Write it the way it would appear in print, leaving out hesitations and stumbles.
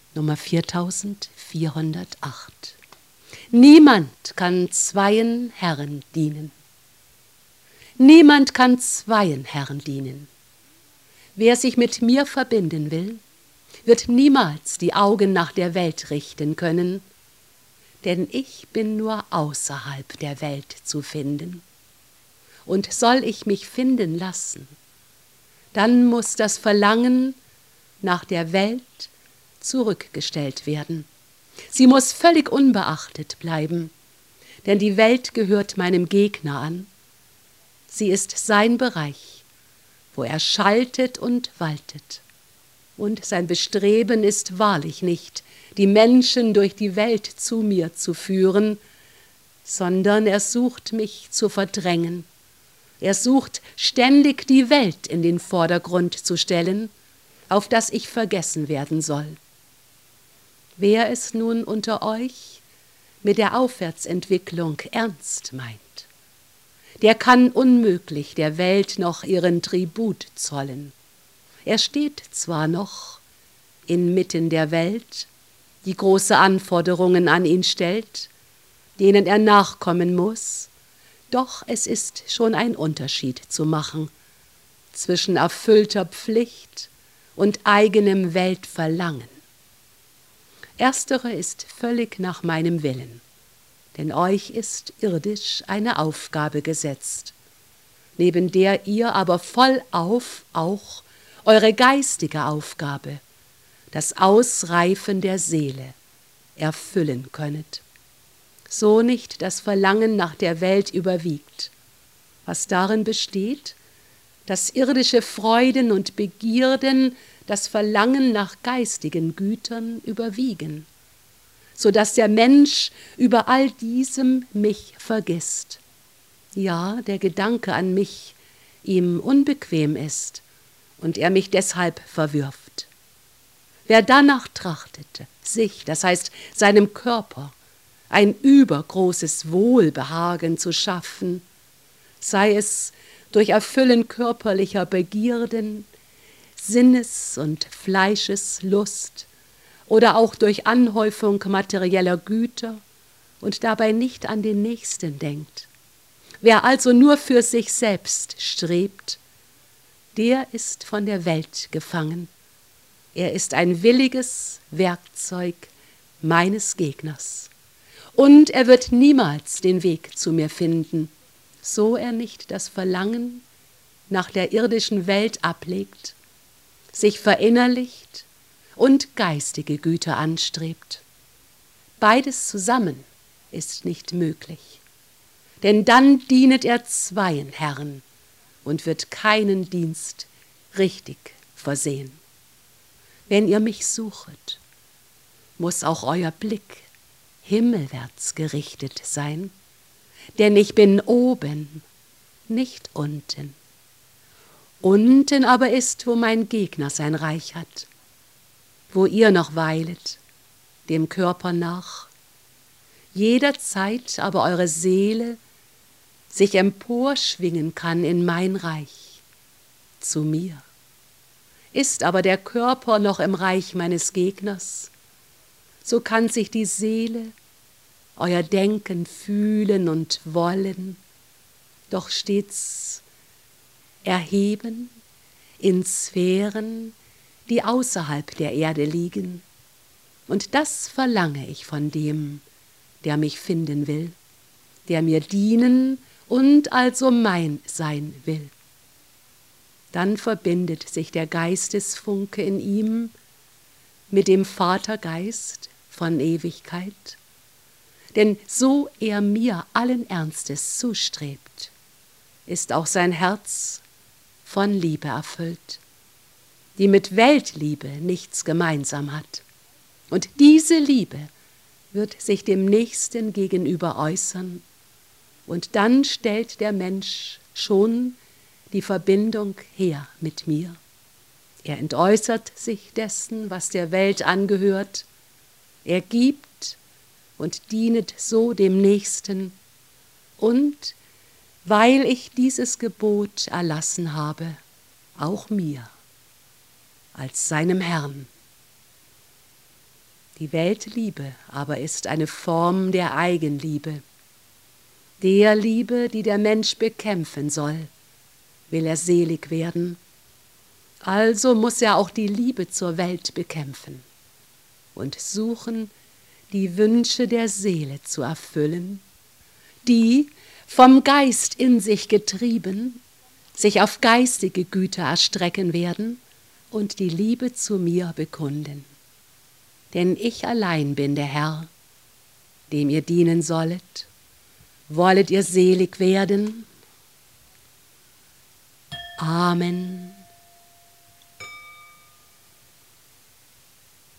Nummer 4408. Niemand kann zweien Herren dienen. Niemand kann zweien Herren dienen. Wer sich mit mir verbinden will, wird niemals die Augen nach der Welt richten können, denn ich bin nur außerhalb der Welt zu finden. Und soll ich mich finden lassen, dann muss das Verlangen nach der Welt zurückgestellt werden. Sie muss völlig unbeachtet bleiben, denn die Welt gehört meinem Gegner an. Sie ist sein Bereich, wo er schaltet und waltet. Und sein Bestreben ist wahrlich nicht, die Menschen durch die Welt zu mir zu führen, sondern er sucht mich zu verdrängen. Er sucht ständig die Welt in den Vordergrund zu stellen, auf das ich vergessen werden soll. Wer es nun unter euch mit der Aufwärtsentwicklung ernst meint, der kann unmöglich der Welt noch ihren Tribut zollen. Er steht zwar noch inmitten der Welt, die große Anforderungen an ihn stellt, denen er nachkommen muss, doch es ist schon ein Unterschied zu machen zwischen erfüllter Pflicht und eigenem Weltverlangen. Erstere ist völlig nach meinem Willen, denn euch ist irdisch eine Aufgabe gesetzt, neben der ihr aber vollauf auch eure geistige Aufgabe, das Ausreifen der Seele, erfüllen könnet. So nicht das Verlangen nach der Welt überwiegt, was darin besteht, dass irdische Freuden und Begierden das Verlangen nach geistigen Gütern überwiegen, so dass der Mensch über all diesem mich vergisst. Ja, der Gedanke an mich ihm unbequem ist und er mich deshalb verwirft. Wer danach trachtete, sich, das heißt seinem Körper, ein übergroßes Wohlbehagen zu schaffen, sei es durch Erfüllen körperlicher Begierden, Sinnes- und Fleischeslust oder auch durch Anhäufung materieller Güter und dabei nicht an den Nächsten denkt. Wer also nur für sich selbst strebt, der ist von der Welt gefangen. Er ist ein williges Werkzeug meines Gegners. Und er wird niemals den Weg zu mir finden, so er nicht das Verlangen nach der irdischen Welt ablegt, sich verinnerlicht und geistige Güter anstrebt. Beides zusammen ist nicht möglich, denn dann dienet er zweien Herren und wird keinen Dienst richtig versehen. Wenn ihr mich suchet, muss auch euer Blick himmelwärts gerichtet sein, denn ich bin oben, nicht unten. Unten aber ist, wo mein Gegner sein Reich hat, wo ihr noch weilet, dem Körper nach, jederzeit aber eure Seele sich emporschwingen kann in mein Reich, zu mir. Ist aber der Körper noch im Reich meines Gegners, so kann sich die Seele, euer Denken, Fühlen und Wollen, doch stets erheben in Sphären, die außerhalb der Erde liegen. Und das verlange ich von dem, der mich finden will, der mir dienen und also mein sein will. Dann verbindet sich der Geistesfunke in ihm mit dem Vatergeist von Ewigkeit, denn so er mir allen Ernstes zustrebt, ist auch sein Herz von Liebe erfüllt, die mit Weltliebe nichts gemeinsam hat. Und diese Liebe wird sich dem Nächsten gegenüber äußern, und dann stellt der Mensch schon die Verbindung her mit mir. Er entäußert sich dessen, was der Welt angehört, er gibt und dienet so dem Nächsten, und weil ich dieses Gebot erlassen habe, auch mir, als seinem Herrn. Die Weltliebe aber ist eine Form der Eigenliebe. Der Liebe, die der Mensch bekämpfen soll, will er selig werden. Also muss er auch die Liebe zur Welt bekämpfen und suchen, die Wünsche der Seele zu erfüllen, die, vom Geist in sich getrieben, sich auf geistige Güter erstrecken werden und die Liebe zu mir bekunden. Denn ich allein bin der Herr, dem ihr dienen sollet. Wollet ihr selig werden? Amen.